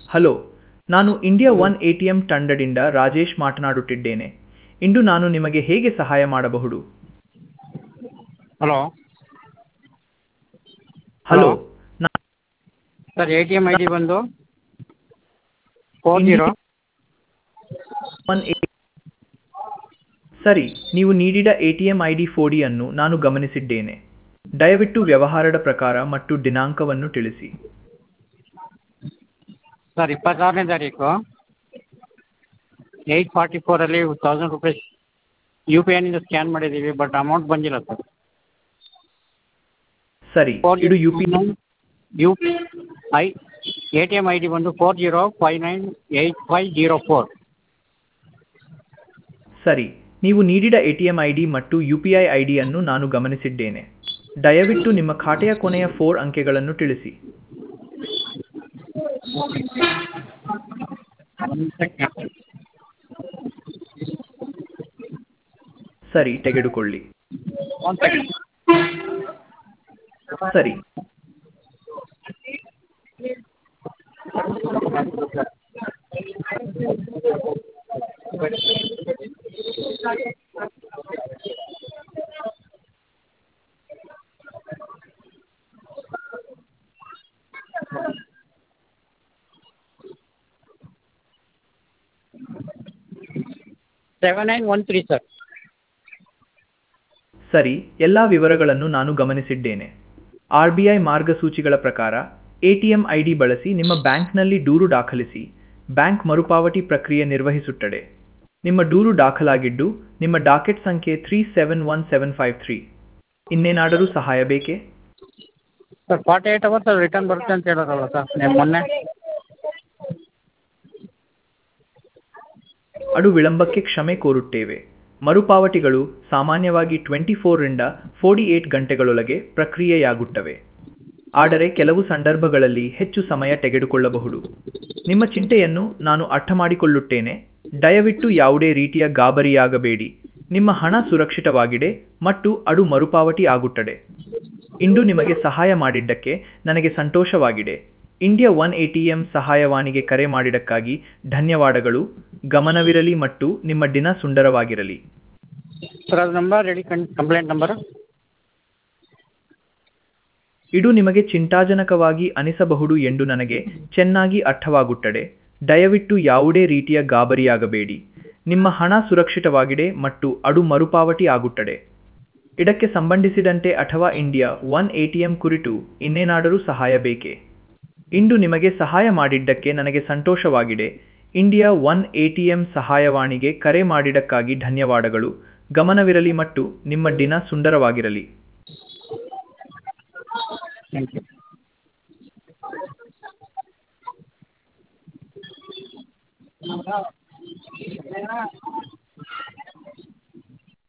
Hello, ನಾನು India one ATM ತಂಡದಿಂದ ರಾಜೇಶ್ ಮಾತನಾಡುತ್ತಿದ್ದೇನೆ. ಇಂದು ನಾನು ನಿಮಗೆ ಹೇಗೆ ಸಹಾಯ ಮಾಡಬಹುದು? ಹಲೋ ಹಲೋ ಹಲೋ, ನಾನು sir A T M I D ಬಂದು 40. ಇಂಡಿಯಾ ಒನ್ ಸರಿ, ನೀವು ನೀಡಿದ ಎಟಿಎಂ ಐಡಿ 40 ಅನ್ನು ನಾನು ಗಮನಿಸಿದ್ದೇನೆ. ದಯವಿಟ್ಟು ವ್ಯವಹಾರದ ಪ್ರಕಾರ ಮತ್ತು ದಿನಾಂಕವನ್ನು ತಿಳಿಸಿ. ಸರ್ 26ನೇ ತಾರೀಕು 8:44 ₹1000 ಯು ಪಿ ಐನಿಂದ ಸ್ಕ್ಯಾನ್ ಮಾಡಿದ್ದೀವಿ, ಬಟ್ ಅಮೌಂಟ್ ಬಂದಿಲ್ಲ ಸರ್. ಸರಿ, ಇದು U P I A T M I D ಬಂದು 40598504. ಸರಿ, ನೀವು ನೀಡಿದ ಎಟಿಎಂ ಐಡಿ ಮತ್ತು ಯುಪಿಐ ಐಡಿಯನ್ನು ನಾನು ಗಮನಿಸಿದ್ದೇನೆ. ದಯವಿಟ್ಟು ನಿಮ್ಮ ಖಾತೆಯ ಕೊನೆಯ 4 ಅಂಕೆಗಳನ್ನು ತಿಳಿಸಿ. ಸರಿ, ತೆಗೆದುಕೊಳ್ಳಿ. ಸರಿ, 7913 ಸರ್. ಸರಿ, ಎಲ್ಲ ವಿವರಗಳನ್ನು ನಾನು ಗಮನಿಸಿದ್ದೇನೆ. RBI ಮಾರ್ಗಸೂಚಿಗಳ ಪ್ರಕಾರ ಎಟಿಎಂ ಐಡಿ ಬಳಸಿ ನಿಮ್ಮ ಬ್ಯಾಂಕ್ನಲ್ಲಿ ದೂರು ದಾಖಲಿಸಿ. ಬ್ಯಾಂಕ್ ಮರುಪಾವತಿ ಪ್ರಕ್ರಿಯೆ ನಿರ್ವಹಿಸುತ್ತದೆ. ನಿಮ್ಮ ದೂರು ದಾಖಲಾಗಿದ್ದು, ನಿಮ್ಮ ಡಾಕೆಟ್ ಸಂಖ್ಯೆ 371753. ಇನ್ನೇನಾದರೂ ಸಹಾಯ ಬೇಕೇ? ಸರ್ 48 ಅವರ್ಸ್ ರಿಟರ್ನ್ ಬರುತ್ತೆ ಅಂತ ಹೇಳೋರಲ್ಲ ಸರ್ ನೀವು ಮೊನ್ನೆ. ಅದು ವಿಳಂಬಕ್ಕೆ ಕ್ಷಮೆ ಕೋರುತ್ತೇವೆ. ಮರುಪಾವತಿಗಳು ಸಾಮಾನ್ಯವಾಗಿ 24 ರಿಂದ 48 ಗಂಟೆಗಳೊಳಗೆ ಪ್ರಕ್ರಿಯೆಯಾಗುತ್ತವೆ. ಆದರೆ ಕೆಲವು ಸಂದರ್ಭಗಳಲ್ಲಿ ಹೆಚ್ಚು ಸಮಯ ತೆಗೆದುಕೊಳ್ಳಬಹುದು. ನಿಮ್ಮ ಚಿಂತೆಯನ್ನು ನಾನು ಅರ್ಥಮಾಡಿಕೊಳ್ಳುತ್ತೇನೆ. ದಯವಿಟ್ಟು ಯಾವುದೇ ರೀತಿಯ ಗಾಬರಿಯಾಗಬೇಡಿ. ನಿಮ್ಮ ಹಣ ಸುರಕ್ಷಿತವಾಗಿದೆ ಮತ್ತು ಅದು ಮರುಪಾವತಿ ಆಗುತ್ತದೆ. ಇಂದು ನಿಮಗೆ ಸಹಾಯ ಮಾಡಿದ್ದಕ್ಕೆ ನನಗೆ ಸಂತೋಷವಾಗಿದೆ. ಇಂಡಿಯಾ ಒನ್ ಎಟಿಎಂ ಸಹಾಯವಾಣಿಗೆ ಕರೆ ಮಾಡಿದ್ದಕ್ಕಾಗಿ ಧನ್ಯವಾದಗಳು. ಗಮನವಿರಲಿ ಮತ್ತು ನಿಮ್ಮ ದಿನ ಸುಂದರವಾಗಿರಲಿ. ಸರ್ ಅದು ನಂಬರ್ ಹೇಳಿ, ಕಂಪ್ಲೇಂಟ್ ನಂಬರು. ಇದು ನಿಮಗೆ ಚಿಂತಾಜನಕವಾಗಿ ಅನಿಸಬಹುದು ಎಂದು ನನಗೆ ಚೆನ್ನಾಗಿ ಅರ್ಥವಾಗುತ್ತದೆ. ದಯವಿಟ್ಟು ಯಾವುದೇ ರೀತಿಯ ಗಾಬರಿಯಾಗಬೇಡಿ. ನಿಮ್ಮ ಹಣ ಸುರಕ್ಷಿತವಾಗಿದೆ ಮತ್ತು ಅದು ಮರುಪಾವತಿ ಆಗುತ್ತದೆ. ಇದಕ್ಕೆ ಸಂಬಂಧಿಸಿದಂತೆ ಅಥವಾ ಇಂಡಿಯಾ ಒನ್ ಎಟಿಎಂ ಕುರಿತು ಇನ್ನೇನಾದರೂ ಸಹಾಯ ಬೇಕೇ? ಇಂದು ನಿಮಗೆ ಸಹಾಯ ಮಾಡಿದ್ದಕ್ಕೆ ನನಗೆ ಸಂತೋಷವಾಗಿದೆ. ಇಂಡಿಯಾ ಒನ್ ಎಟಿಎಂ ಸಹಾಯವಾಣಿಗೆ ಕರೆ ಮಾಡಿದ್ದಕ್ಕಾಗಿ ಧನ್ಯವಾದಗಳು. ಗಮನವಿರಲಿ ಮತ್ತು ನಿಮ್ಮ ದಿನ ಸುಂದರವಾಗಿರಲಿ. Thank you.